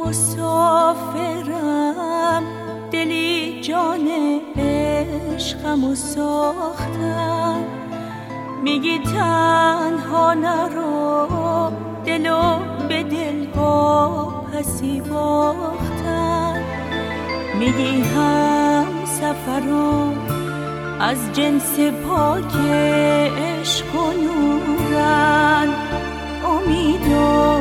مسافرم، دلی جان عشقمو ساختم. میگی تنها نرو، دلو به دل پسی باختم. میگی هم سفرم از جنس پاک عشق و نورن، امید و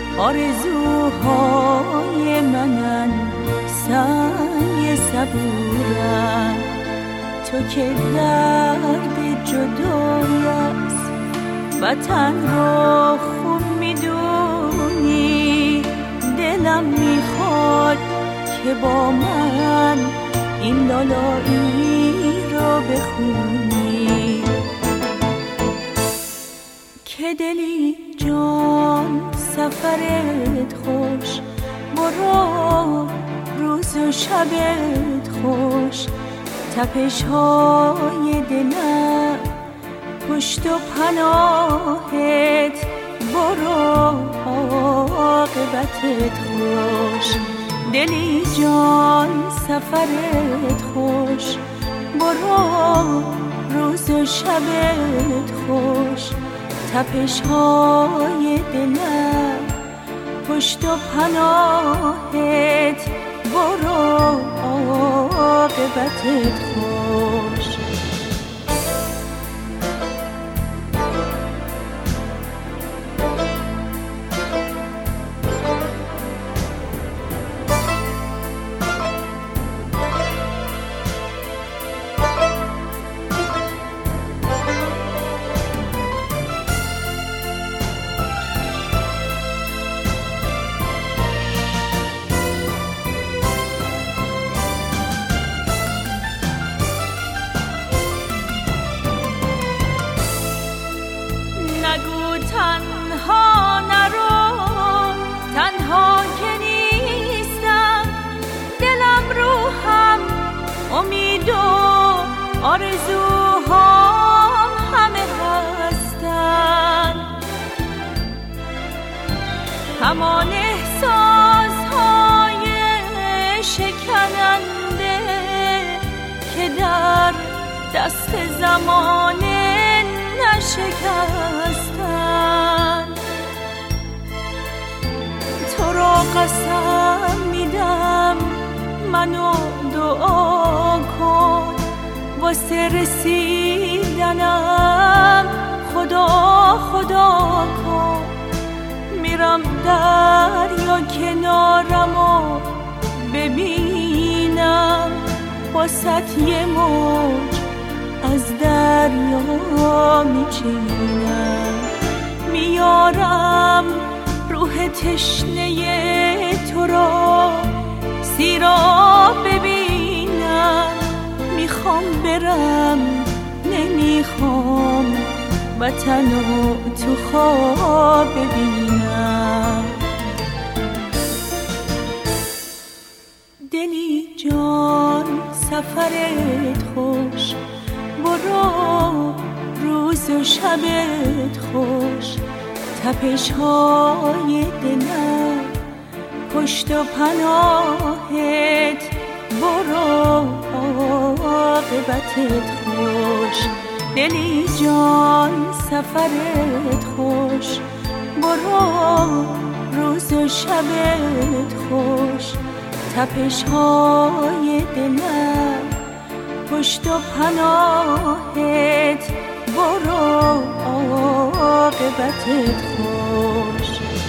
آرزوهای منن، سنگ صبورن. تو که درد جدایی است وطن رو خوب میدونی، دلم میخواد که با من این لالایی رو بخونی. که دلی جان سفرت خوش، برو روز و شبت خوش. تپش های دلم پشت و پناهت، برو عاقبتت خوش. دلی جان سفرت خوش، برو روز و شبت خوش. تپش های دلم پشت و پناهت، برو عاقبتت خوش. تنها نرو، تنها که نیستم، دلم روحم امید و آرزوهام همه هستن. همان احساسهای شکننده که در دست زمانه نشکستن. تو را قسم میدم منو دعا کن، واسه رسیدنم خدا خدا کن. میرم دریا کنارمو ببینم، واسه یه موج از دریا میچینم. میارم روح تشنه تو را سیراب ببینم. میخوام برم نمیخوام وطنو تو خواب ببینم. دلی جان سفرت خوش، برو روز و شبت خوش. تپش های دلم پشت و پناهت، برو عاقبتت خوش. دلی جان سفرت خوش، برو روز و شبت خوش. تپش های دلم پشت و پناهت، برو عاقبتت خوش.